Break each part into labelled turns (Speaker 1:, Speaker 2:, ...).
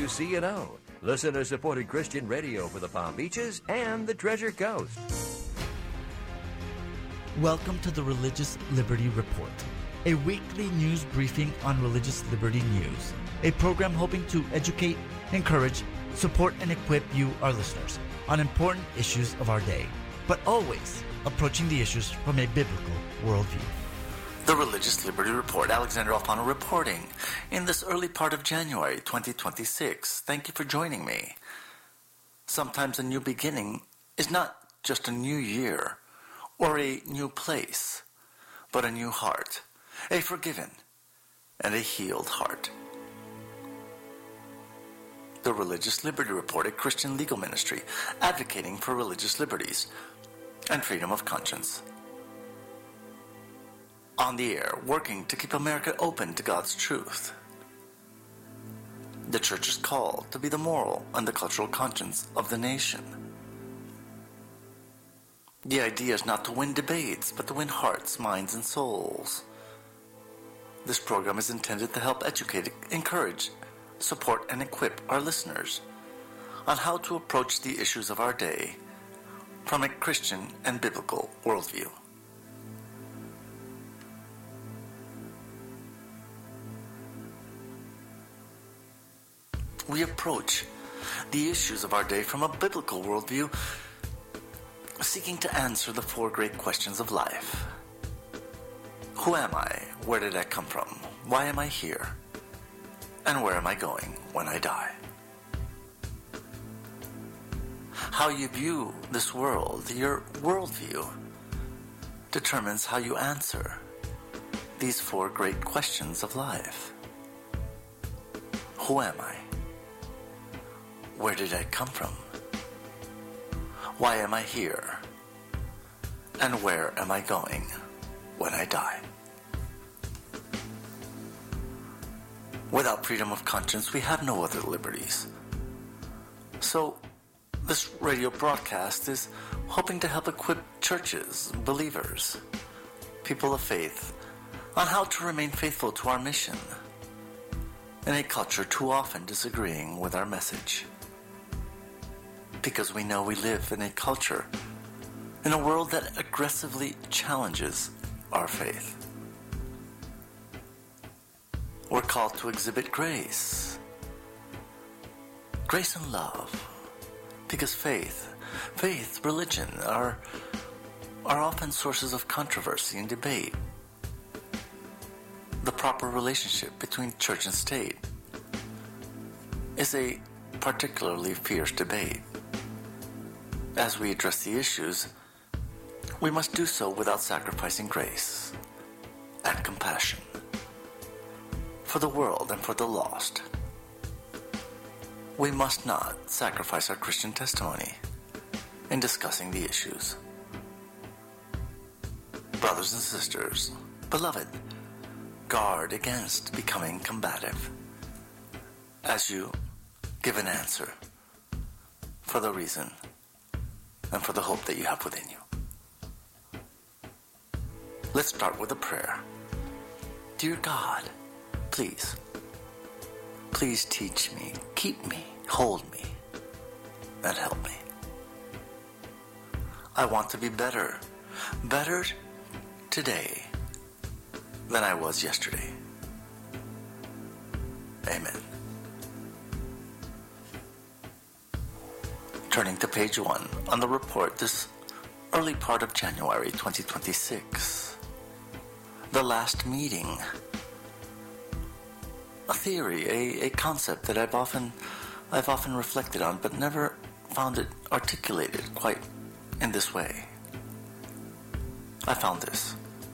Speaker 1: WCNO, listener-supported Christian radio for the Palm Beaches and the Treasure Coast.
Speaker 2: Welcome to the Religious Liberty Report, a weekly news briefing on religious liberty news, a program hoping to educate, encourage, support, and equip you, our listeners, on important issues of our day, but always approaching the issues from a biblical worldview.
Speaker 3: The Religious Liberty Report. Alexander Alfano reporting in this early part of January 2026. Thank you for joining me. Sometimes a new beginning is not just a new year or a new place, but a new heart, a forgiven and a healed heart. The Religious Liberty Report, a Christian legal ministry advocating for religious liberties and freedom of conscience. On the air, working to keep America open to God's truth. The church is called to be the moral and the cultural conscience of the nation. The idea is not to win debates, but to win hearts, minds, and souls. This program is intended to help educate, encourage, support, and equip our listeners on how to approach the issues of our day from a Christian and biblical worldview. We approach the issues of our day from a biblical worldview, seeking to answer the four great questions of life. Who am I? Where did I come from? Why am I here? And where am I going when I die? How you view this world, your worldview, determines how you answer these four great questions of life. Who am I? Where did I come from? Why am I here? And where am I going when I die? Without freedom of conscience, we have no other liberties. So, this radio broadcast is hoping to help equip churches, believers, people of faith, on how to remain faithful to our mission in a culture too often disagreeing with our message. Because we know we live in a culture, in a world that aggressively challenges our faith. We're called to exhibit grace and love, because faith, religion are often sources of controversy and debate. The proper relationship between church and state is a particularly fierce debate. As we address the issues, we must do so without sacrificing grace and compassion for the world and for the lost. We must not sacrifice our Christian testimony in discussing the issues. Brothers and sisters, beloved, guard against becoming combative as you give an answer for the reason and for the hope that you have within you. Let's start with a prayer. Dear God, please teach me, keep me, hold me, and help me. I want to be better today than I was yesterday. Amen. Turning to page 1 on the report this early part of January 2026. The last meeting. A theory, a concept that I've often reflected on, but never found it articulated quite in this way. I found this.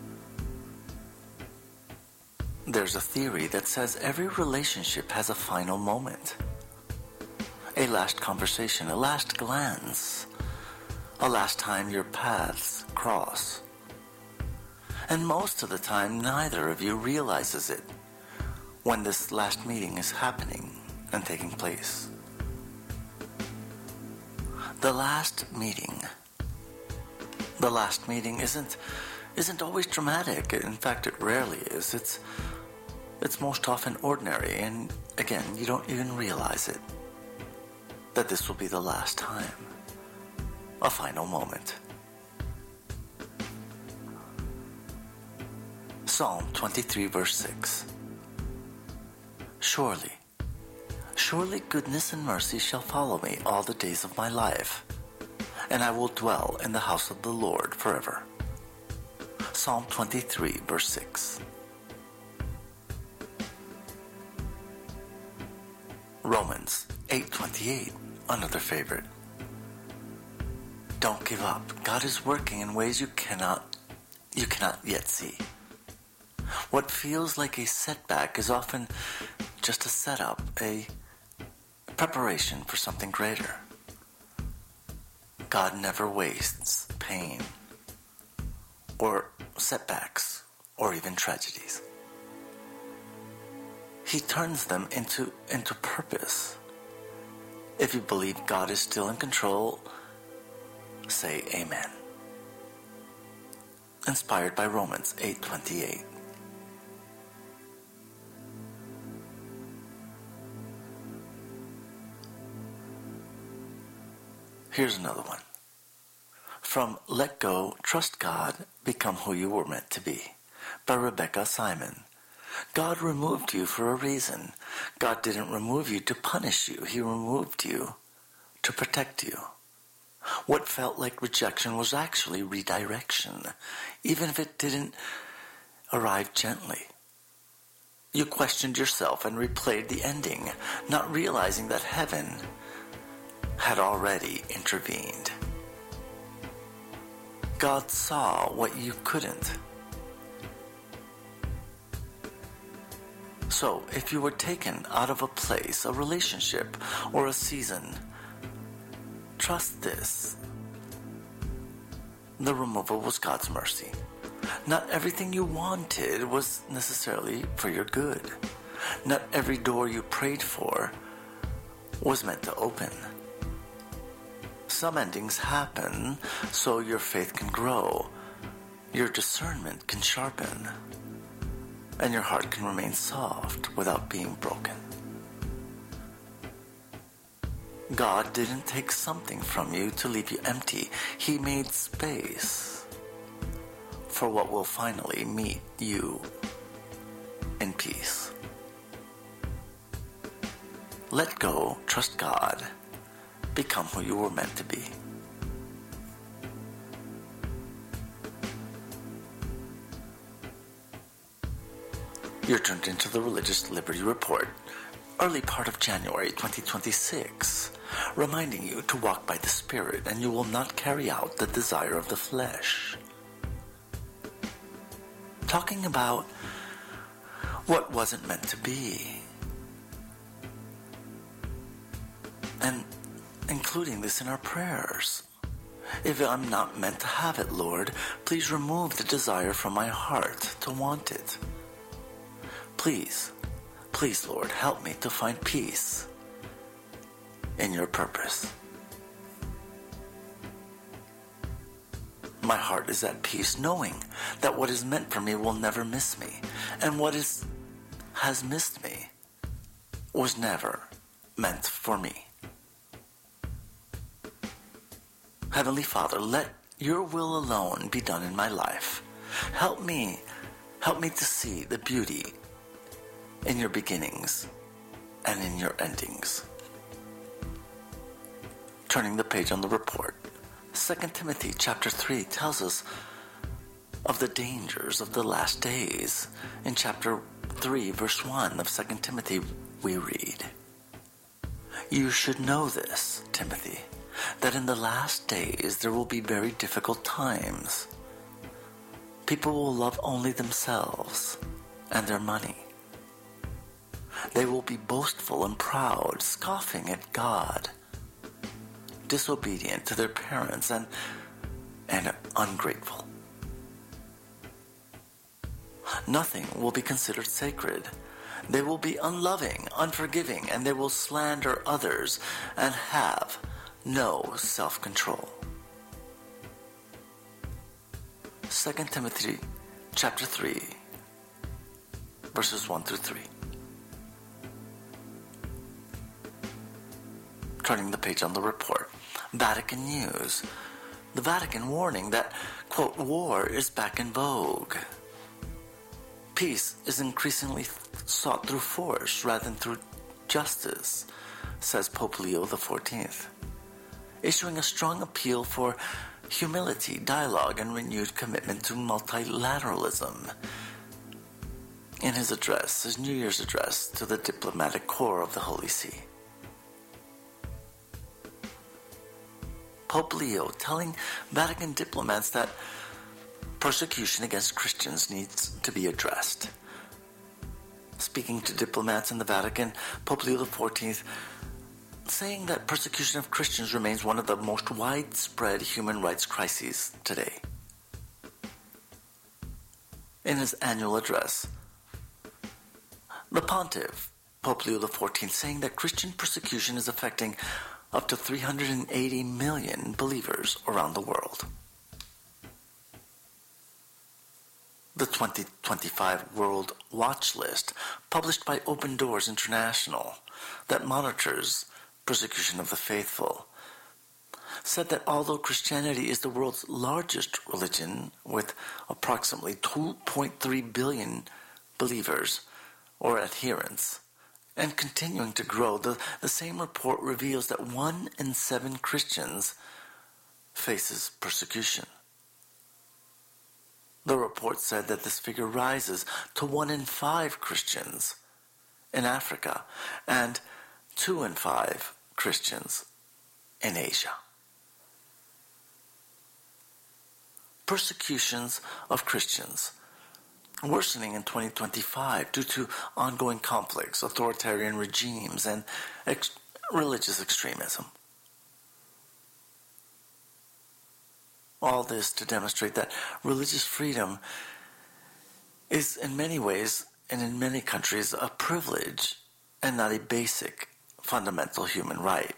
Speaker 3: There's a theory that says every relationship has a final moment. A last conversation, a last glance, a last time your paths cross. And most of the time, neither of you realizes it when this last meeting is happening and taking place. The last meeting isn't always dramatic. In fact, it rarely is. It's most often ordinary, and again, you don't even realize it, that this will be the last time, a final moment. Psalm 23 verse 6. Surely goodness and mercy shall follow me all the days of my life, and I will dwell in the house of the Lord forever. Psalm 23 verse 6. Romans 8:28, another favorite. Don't give up. God is working in ways you cannot yet see. What feels like a setback is often just a setup, a preparation for something greater. God never wastes pain or setbacks or even tragedies. He turns them into purpose. If you believe God is still in control, say amen. Inspired by Romans 8:28. Here's another one. From Let Go, Trust God, Become Who You Were Meant to Be, by Rebecca Simon. God removed you for a reason. God didn't remove you to punish you. He removed you to protect you. What felt like rejection was actually redirection, even if it didn't arrive gently. You questioned yourself and replayed the ending, not realizing that heaven had already intervened. God saw what you couldn't. So, if you were taken out of a place, a relationship, or a season, trust this. The removal was God's mercy. Not everything you wanted was necessarily for your good. Not every door you prayed for was meant to open. Some endings happen so your faith can grow, your discernment can sharpen, and your heart can remain soft without being broken. God didn't take something from you to leave you empty. He made space for what will finally meet you in peace. Let go, trust God, become who you were meant to be. You're tuned into the Religious Liberty Report, early part of January 2026, reminding you to walk by the Spirit and you will not carry out the desire of the flesh. Talking about what wasn't meant to be, and including this in our prayers. If I'm not meant to have it, Lord, please remove the desire from my heart to want it. Please, Lord, help me to find peace in your purpose. My heart is at peace knowing that what is meant for me will never miss me, and what has missed me was never meant for me. Heavenly Father, let your will alone be done in my life. Help me to see the beauty in your beginnings and in your endings. Turning the page on the report, 2 Timothy chapter 3 tells us of the dangers of the last days. In chapter 3, verse 1 of 2 Timothy, we read, "You should know this, Timothy, that in the last days there will be very difficult times. People will love only themselves and their money. They will be boastful and proud, scoffing at God, disobedient to their parents, and ungrateful. Nothing will be considered sacred. They will be unloving, unforgiving, and they will slander others and have no self-control." 2 Timothy chapter 3, verses 1 through 3. Turning the page on the report, Vatican News. The Vatican warning that, quote, war is back in vogue. Peace is increasingly sought through force rather than through justice, says Pope Leo XIV, issuing a strong appeal for humility, dialogue, and renewed commitment to multilateralism in his address, his New Year's address to the diplomatic corps of the Holy See. Pope Leo telling Vatican diplomats that persecution against Christians needs to be addressed. Speaking to diplomats in the Vatican, Pope Leo XIV saying that persecution of Christians remains one of the most widespread human rights crises today. In his annual address, the Pontiff, Pope Leo XIV, saying that Christian persecution is affecting up to 380 million believers around the world. The 2025 World Watch List, published by Open Doors International, that monitors persecution of the faithful, said that although Christianity is the world's largest religion with approximately 2.3 billion believers or adherents, and continuing to grow, the same report reveals that 1 in 7 Christians faces persecution. The report said that this figure rises to 1 in 5 Christians in Africa and 2 in 5 Christians in Asia. Persecutions of Christians worsening in 2025 due to ongoing conflicts, authoritarian regimes, and religious extremism. All this to demonstrate that religious freedom is in many ways and in many countries a privilege and not a basic fundamental human right.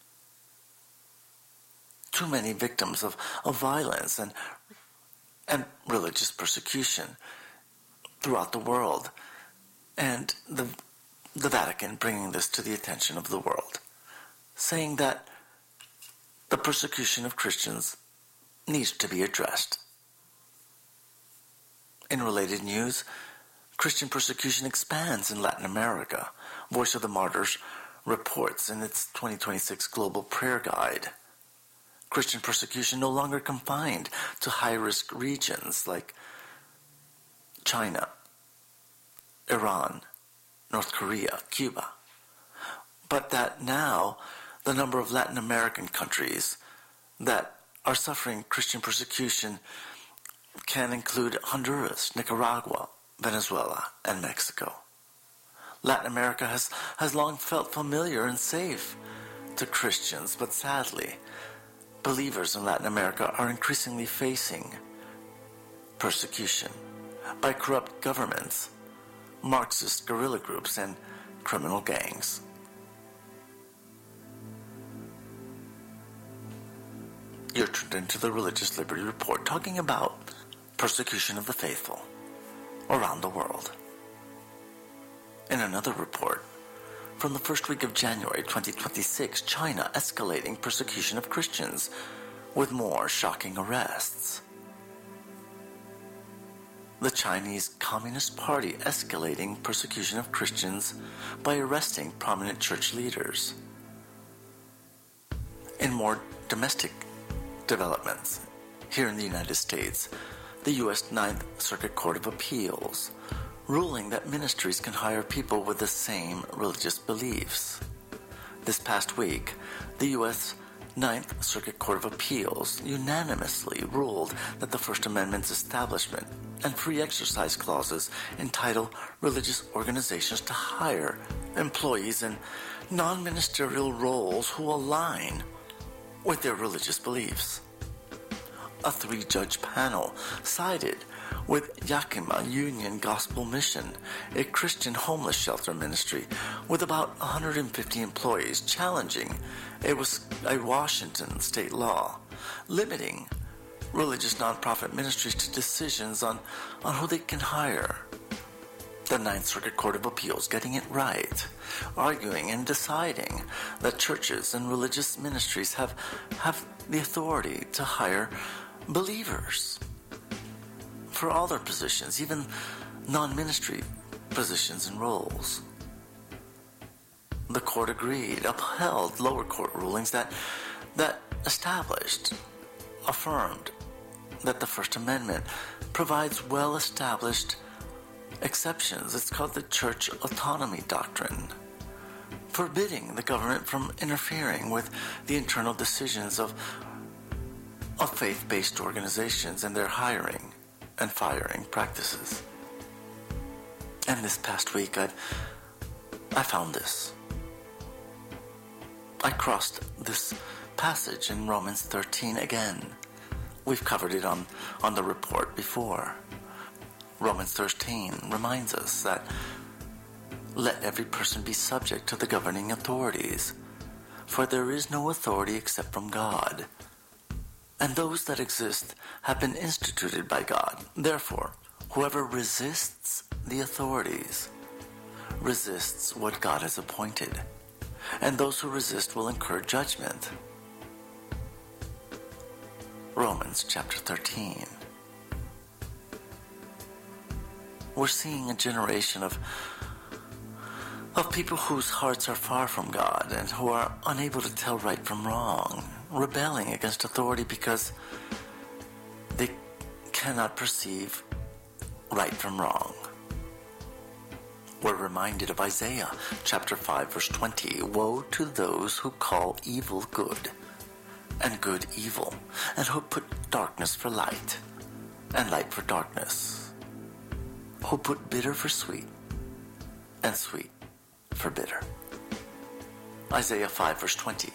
Speaker 3: Too many victims of violence and religious persecution throughout the world, and the Vatican bringing this to the attention of the world, saying that the persecution of Christians needs to be addressed. In related news, Christian persecution expands in Latin America. Voice of the Martyrs reports in its 2026 Global Prayer Guide. Christian persecution no longer confined to high-risk regions like China, Iran, North Korea, Cuba, but that now the number of Latin American countries that are suffering Christian persecution can include Honduras, Nicaragua, Venezuela, and Mexico. Latin America has long felt familiar and safe to Christians, but sadly, believers in Latin America are increasingly facing persecution by corrupt governments, Marxist guerrilla groups, and criminal gangs. You're tuned into the Religious Liberty Report, talking about persecution of the faithful around the world. In another report, from the first week of January 2026, China escalating persecution of Christians with more shocking arrests. The Chinese Communist Party escalating persecution of Christians by arresting prominent church leaders. In more domestic developments, here in the United States, the U.S. Ninth Circuit Court of Appeals ruling that ministries can hire people with the same religious beliefs. This past week, the U.S. Ninth Circuit Court of Appeals unanimously ruled that the First Amendment's establishment and free exercise clauses entitle religious organizations to hire employees in non-ministerial roles who align with their religious beliefs. A 3-judge panel sided with Yakima Union Gospel Mission, a Christian homeless shelter ministry with about 150 employees, challenging a Washington state law limiting religious nonprofit ministries to decisions on who they can hire. The Ninth Circuit Court of Appeals getting it right, arguing and deciding that churches and religious ministries have the authority to hire believers for all their positions, even non-ministry positions and roles. The court agreed, upheld lower court rulings that affirmed that the First Amendment provides well-established exceptions. It's called the Church Autonomy Doctrine, forbidding the government from interfering with the internal decisions of faith-based organizations and their hiring and firing practices. And this past week, I found this. I crossed this passage in Romans 13 again. We've covered it on the report before. Romans 13 reminds us that let every person be subject to the governing authorities, for there is no authority except from God, and those that exist have been instituted by God. Therefore, whoever resists the authorities resists what God has appointed, and those who resist will incur judgment. Romans chapter 13. We're seeing a generation of people whose hearts are far from God and who are unable to tell right from wrong, rebelling against authority because they cannot perceive right from wrong. We're reminded of Isaiah chapter 5 verse 20. Woe to those who call evil good and good evil, and who put darkness for light and light for darkness, who put bitter for sweet and sweet for bitter. Isaiah 5 verse 20.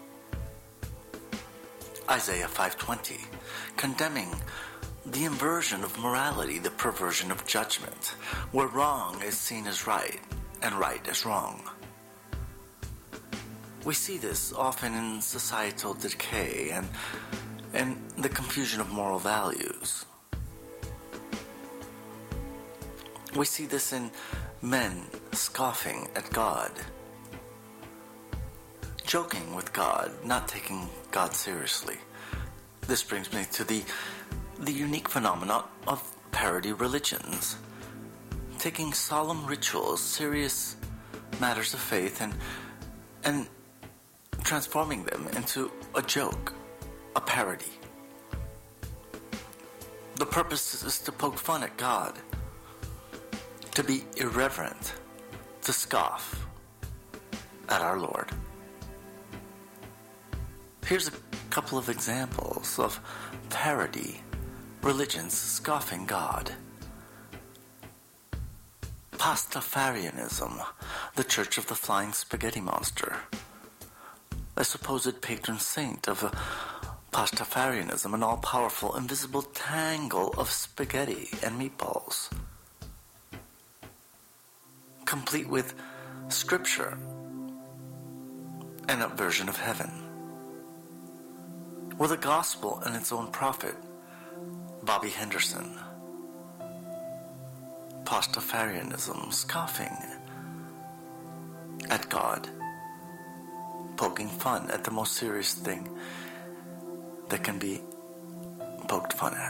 Speaker 3: Isaiah 5:20, condemning the inversion of morality, the perversion of judgment, where wrong is seen as right and right as wrong. We see this often in societal decay and the confusion of moral values. We see this in men scoffing at God, joking with God, not taking God seriously. This brings me to the unique phenomenon of parody religions, taking solemn rituals, serious matters of faith, and transforming them into a joke, a parody. The purpose is to poke fun at God, to be irreverent, to scoff at our Lord. Here's a couple of examples of parody religions scoffing God. Pastafarianism, the Church of the Flying Spaghetti Monster, a supposed patron saint of Pastafarianism, an all-powerful, invisible tangle of spaghetti and meatballs, complete with scripture and a version of heaven, with a gospel and its own prophet, Bobby Henderson. Pastafarianism, scoffing at God, poking fun at the most serious thing that can be poked fun at.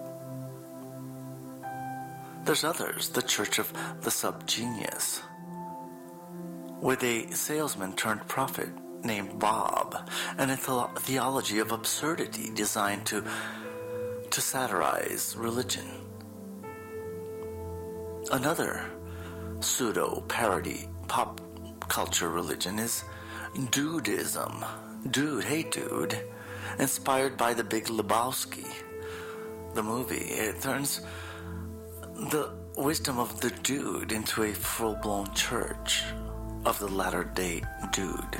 Speaker 3: There's others, the Church of the Subgenius, with a salesman turned prophet named Bob, and a theology of absurdity designed to satirize religion. Another pseudo-parody pop culture religion is Dudeism. Dude, hey dude, inspired by The Big Lebowski, the movie. It turns the wisdom of the dude into a full-blown church of the latter-day dude,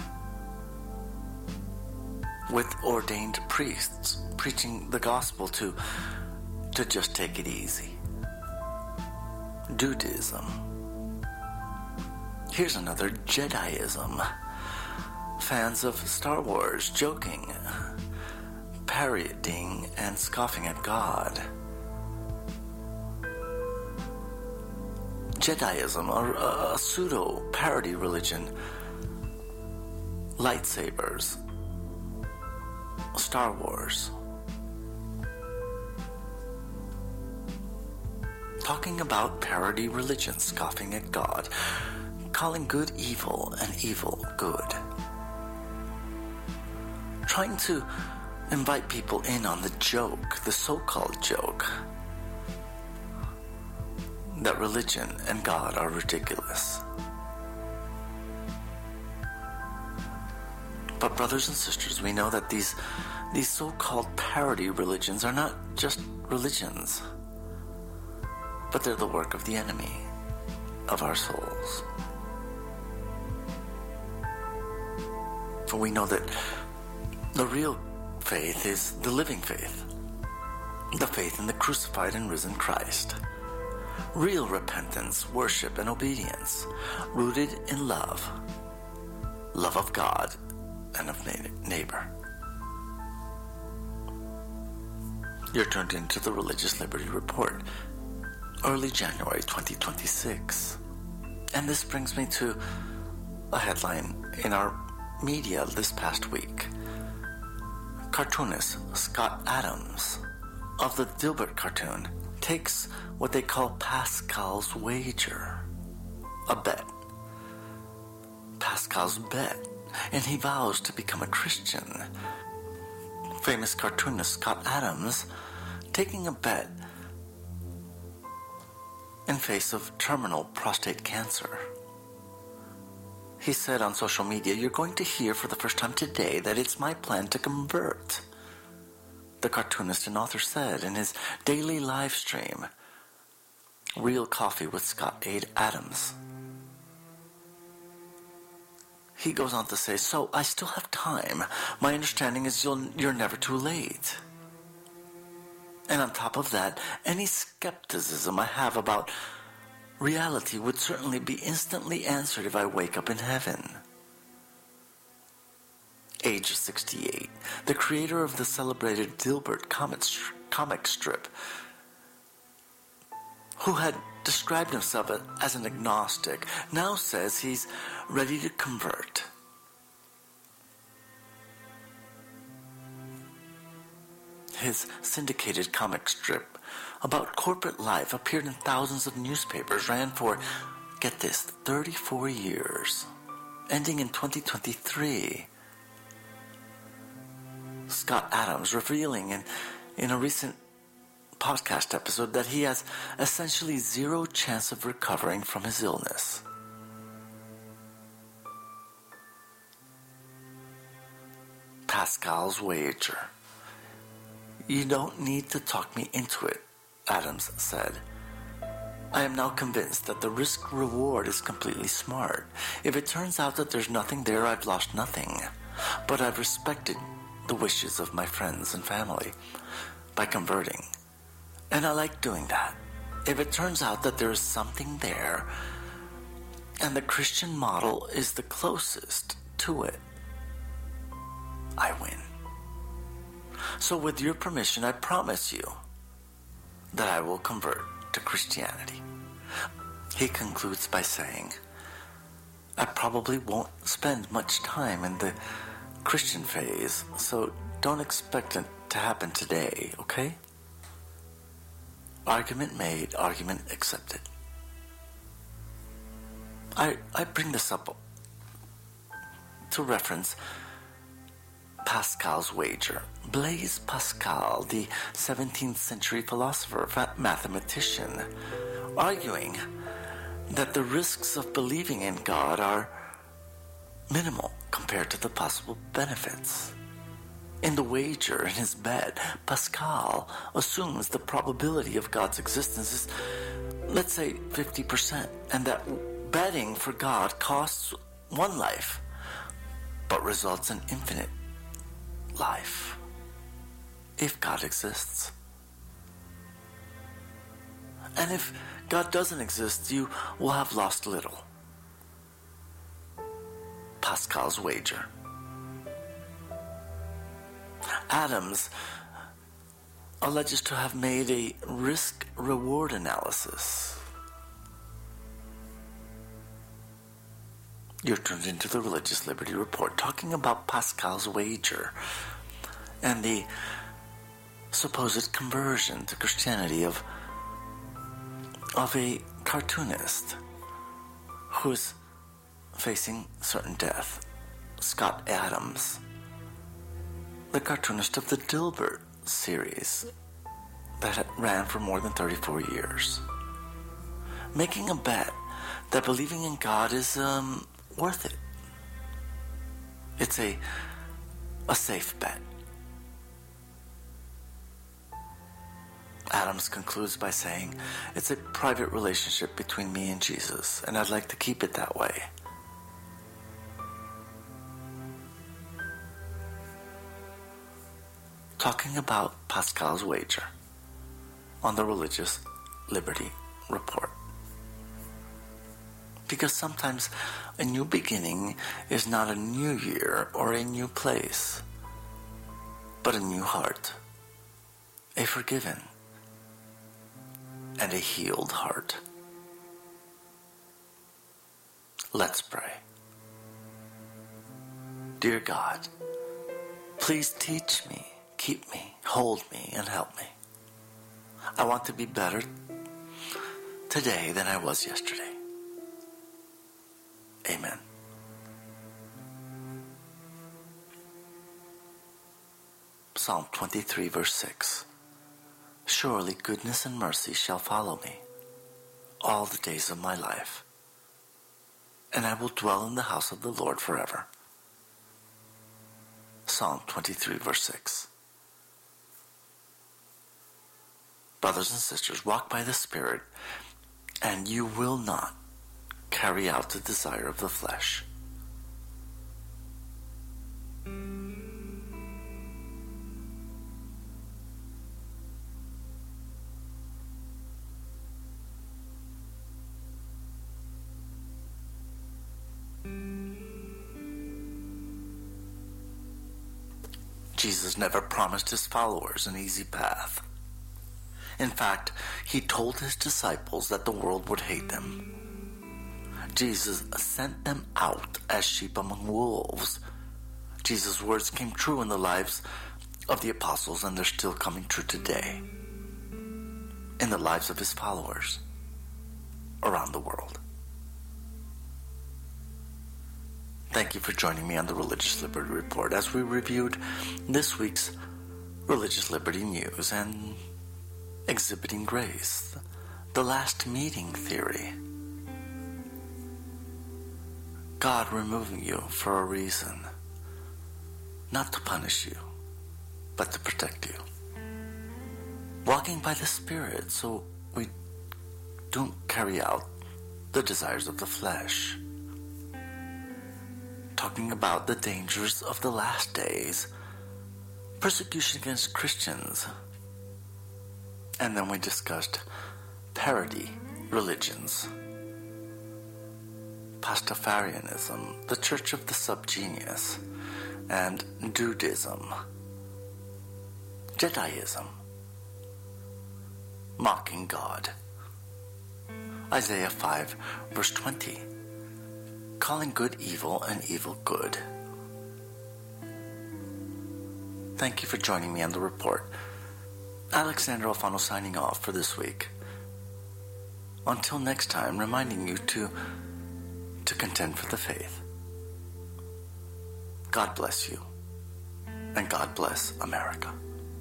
Speaker 3: with ordained priests preaching the gospel to just take it easy. Dudeism. Here's another, Jediism. Fans of Star Wars joking, parodying, and scoffing at God. Jediism, a pseudo-parody religion, lightsabers, Star Wars. Talking about parody religion, scoffing at God, calling good evil and evil good. Trying to invite people in on the joke, the so-called joke, that religion and God are ridiculous. But brothers and sisters, we know that these so-called parody religions are not just religions, but they're the work of the enemy of our souls. For we know that the real faith is the living faith, the faith in the crucified and risen Christ. Real repentance, worship, and obedience, rooted in love of God and of neighbor. You're turned into the Religious Liberty Report, early January 2026. And this brings me to a headline in our media this past week. Cartoonist Scott Adams of the Dilbert cartoon takes what they call Pascal's wager, a bet. Pascal's bet, and he vows to become a Christian. Famous cartoonist Scott Adams taking a bet in face of terminal prostate cancer. He said on social media, "You're going to hear for the first time today that it's my plan to convert," the cartoonist and author said in his daily live stream, Real Coffee with Scott Adams. He goes on to say, "So I still have time. My understanding is you're never too late. And on top of that, any skepticism I have about reality would certainly be instantly answered if I wake up in heaven." Age 68, the creator of the celebrated Dilbert comic strip, who had described himself as an agnostic, now says he's ready to convert. His syndicated comic strip about corporate life appeared in thousands of newspapers, ran for, get this, 34 years, ending in 2023. Scott Adams revealing in a recent podcast episode that he has essentially zero chance of recovering from his illness. Pascal's wager. "You don't need to talk me into it," Adams said. "I am now convinced that the risk-reward is completely smart. If it turns out that there's nothing there, I've lost nothing. But I've respected the wishes of my friends and family by converting. And I like doing that. If it turns out that there is something there, and the Christian model is the closest to it, I win. So with your permission, I promise you that I will convert to Christianity." He concludes by saying, "I probably won't spend much time in the Christian phase, so don't expect it to happen today, okay?" Argument made, argument accepted. I bring this up to reference Pascal's wager. Blaise Pascal, the 17th century philosopher, mathematician, arguing that the risks of believing in God are minimal compared to the possible benefits. In the wager, in his bet, Pascal assumes the probability of God's existence is, let's say, 50%, and that betting for God costs one life, but results in infinite life, if God exists. And if God doesn't exist, you will have lost little. Pascal's wager. Adams alleges to have made a risk-reward analysis You're tuned into the Religious Liberty Report, talking about Pascal's wager and the supposed conversion to Christianity of a cartoonist who is facing certain death. Scott Adams, the cartoonist of the Dilbert series that ran for more than 34 years, making a bet that believing in God is worth it. It's a safe bet. Adams concludes by saying, "It's a private relationship between me and Jesus, and I'd like to keep it that way." Talking about Pascal's wager on the Religious Liberty Report. Because sometimes a new beginning is not a new year or a new place, but a new heart, a forgiven and a healed heart. Let's pray. Dear God, please teach me, keep me, hold me, and help me. I want to be better today than I was yesterday. Amen. Psalm 23, verse 6. Surely goodness and mercy shall follow me all the days of my life, and I will dwell in the house of the Lord forever. Psalm 23, verse 6. Brothers and sisters, walk by the Spirit, and you will not carry out the desire of the flesh. Jesus never promised his followers an easy path. In fact, he told his disciples that the world would hate them. Jesus sent them out as sheep among wolves. Jesus' words came true in the lives of the apostles, and they're still coming true today in the lives of his followers around the world. Thank you for joining me on the Religious Liberty Report as we reviewed this week's Religious Liberty News and Exhibiting Grace, the last meeting theory. God removing you for a reason, not to punish you, but to protect you. Walking by the Spirit so we don't carry out the desires of the flesh. Talking about the dangers of the last days, persecution against Christians, and then we discussed parody religions, Pastafarianism, the Church of the Subgenius, and Dudism, Jediism, mocking God, Isaiah 5, verse 20, calling good evil and evil good. Thank you for joining me on the report. Alexander Alfano signing off for this week. Until next time, reminding you to contend for the faith. God bless you, and God bless America.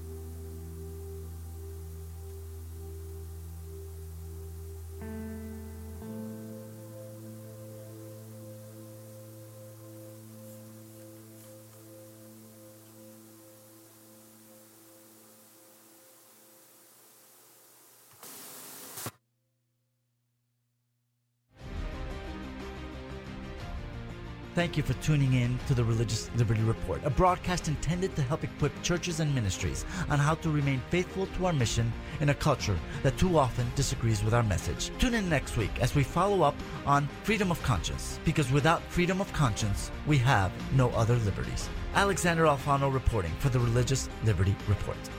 Speaker 2: Thank you for tuning in to the Religious Liberty Report, a broadcast intended to help equip churches and ministries on how to remain faithful to our mission in a culture that too often disagrees with our message. Tune in next week as we follow up on freedom of conscience, because without freedom of conscience, we have no other liberties. Alexander Alfano reporting for the Religious Liberty Report.